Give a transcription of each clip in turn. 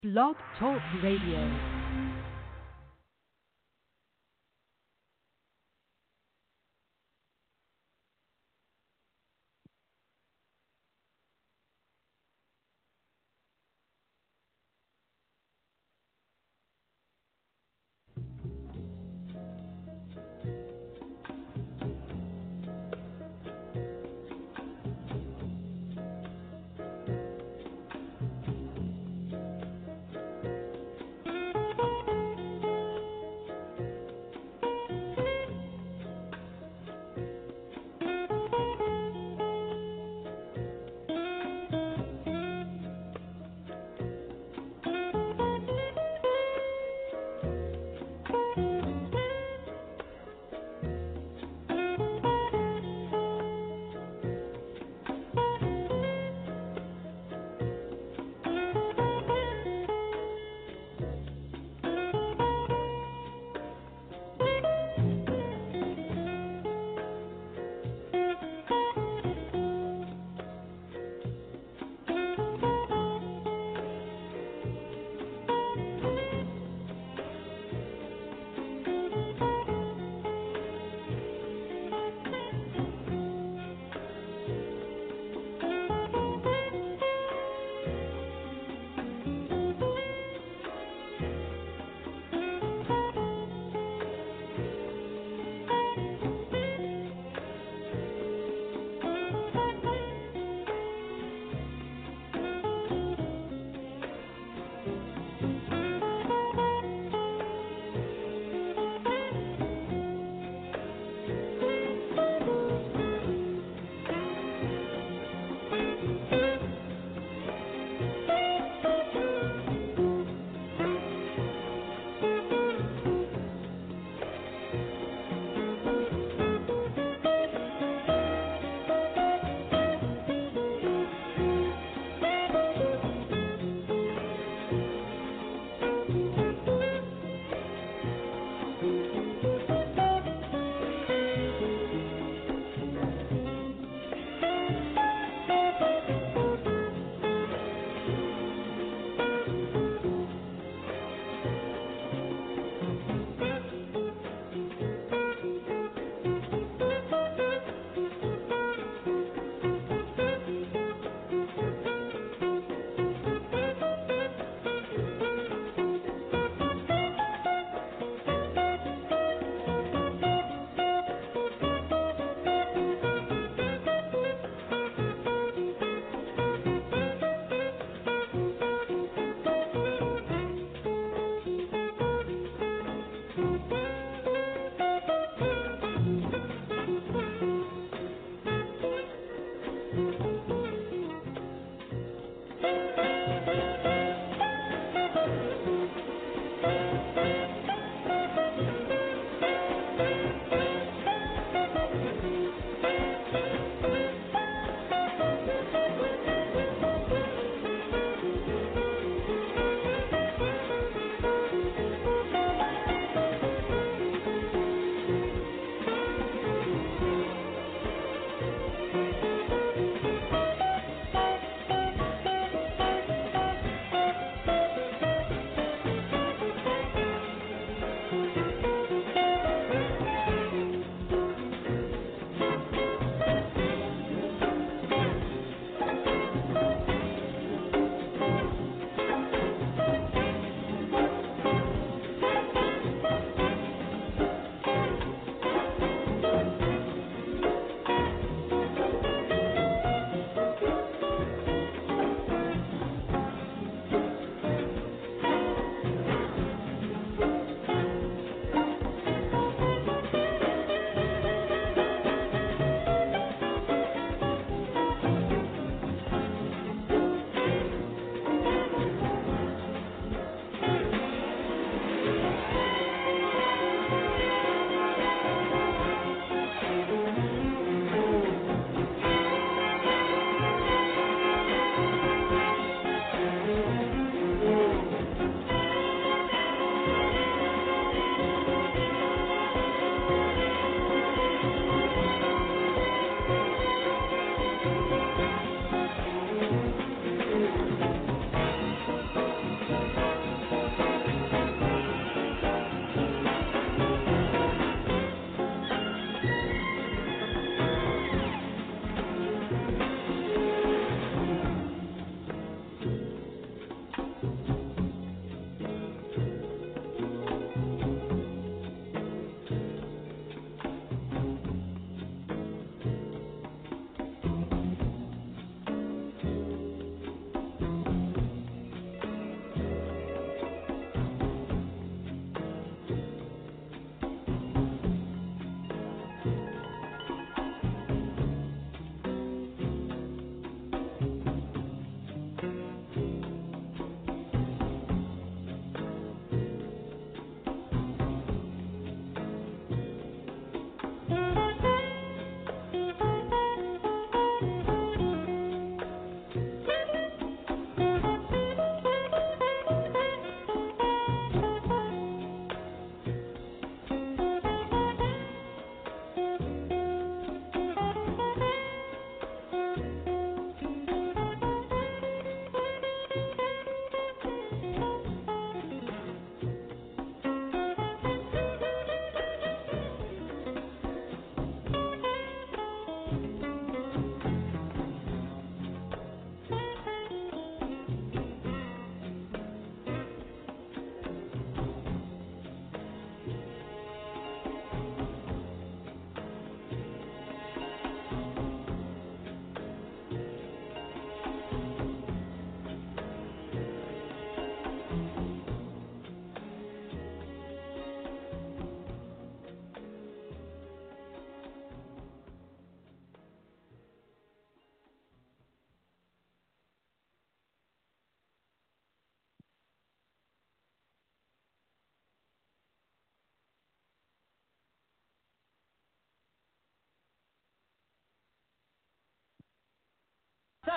Blog Talk Radio.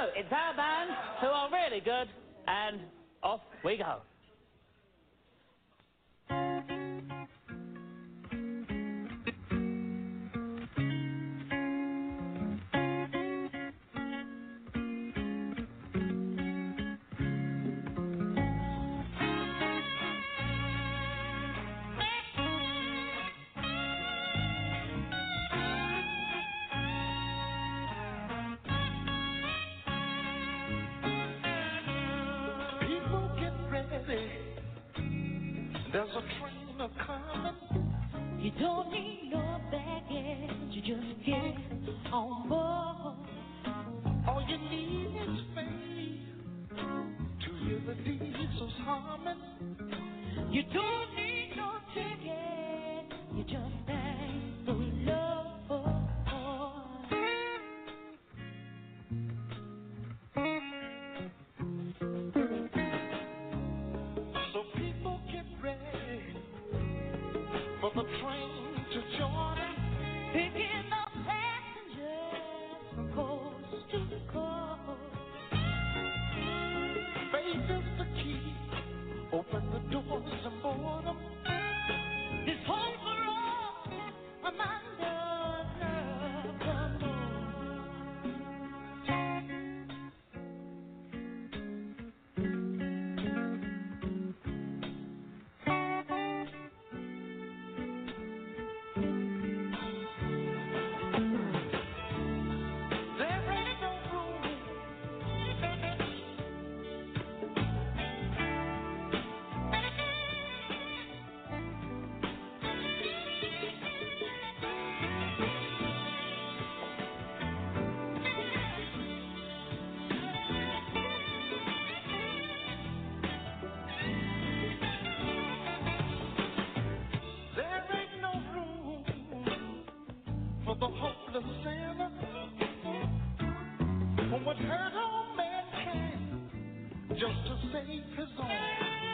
it's our band who are really good, and off we go. There's a train a-coming. You don't need no baggage, you just get on board. All you need is faith to hear the diesels humming. You don't need no ticket, you just thank the Lord. So people get ready for the train to join us, Picking up passengers from coast to coast. faith is the key. Open the doors and board them. This hope for all, Amanda, come on. There ain't no room. There ain't no room for the hopeless sinner who would hurt all mankind just to save his own.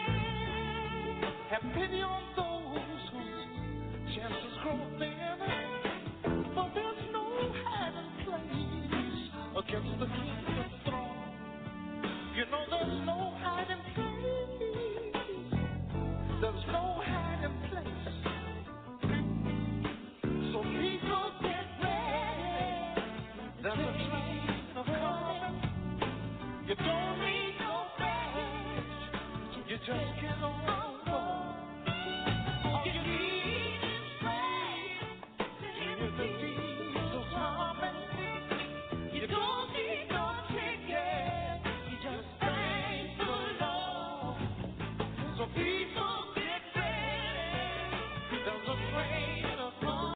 Have pity on those whose chances grow thinner, for there's no hiding place against the king's throne. You know there's no hiding place. There's no hiding place. So people get ready. There's a train a-coming. You don't need no baggage. You just get on board. All you need is faith to hear the diesels humming. You don't need no ticket. You just thank the Lord. So people get ready. There's a train a-coming.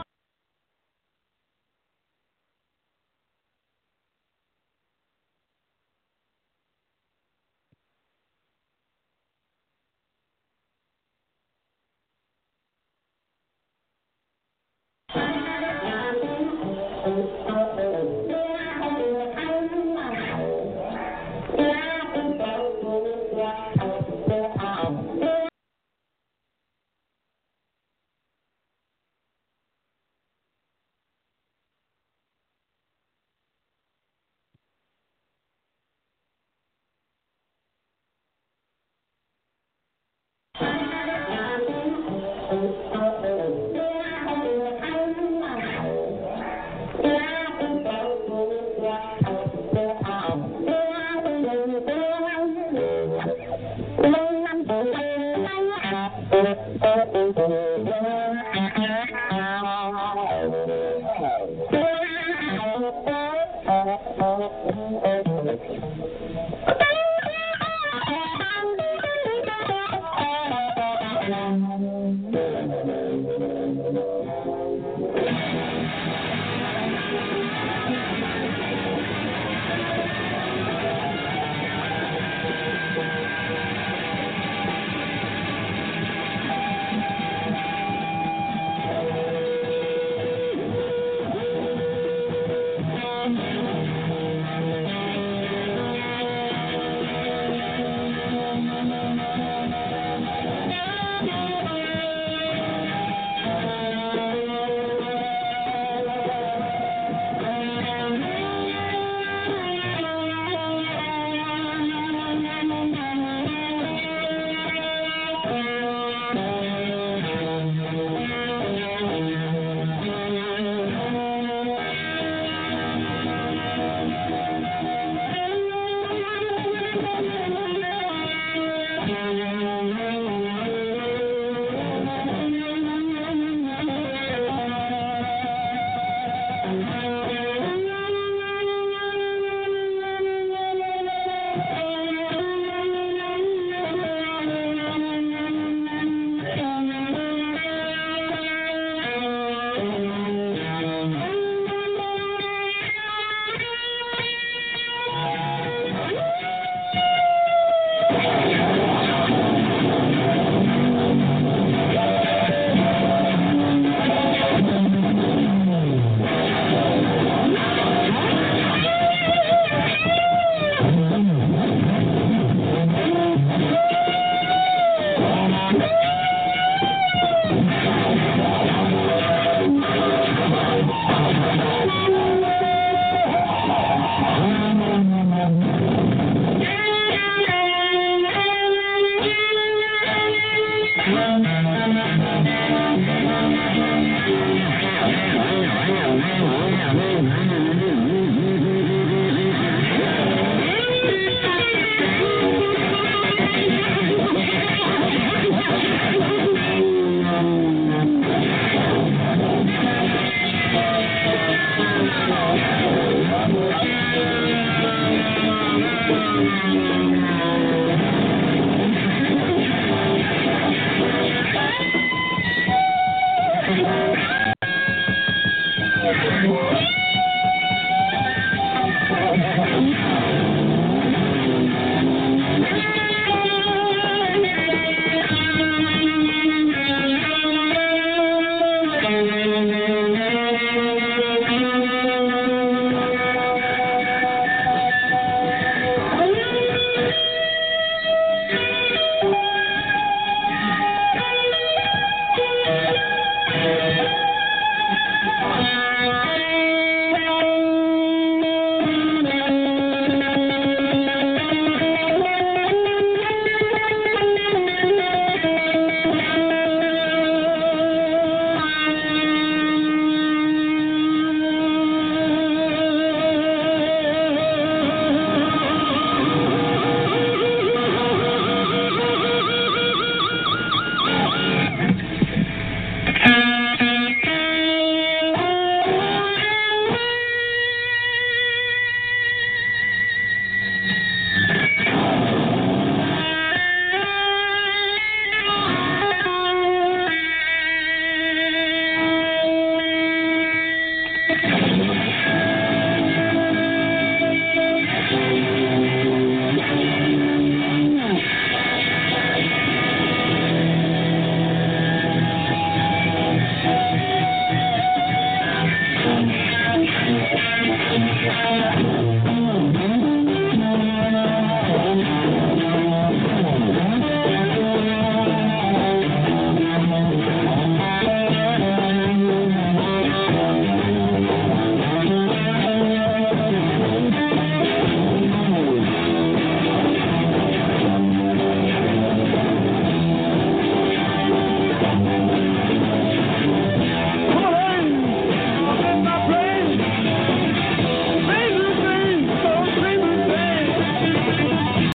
Thank you.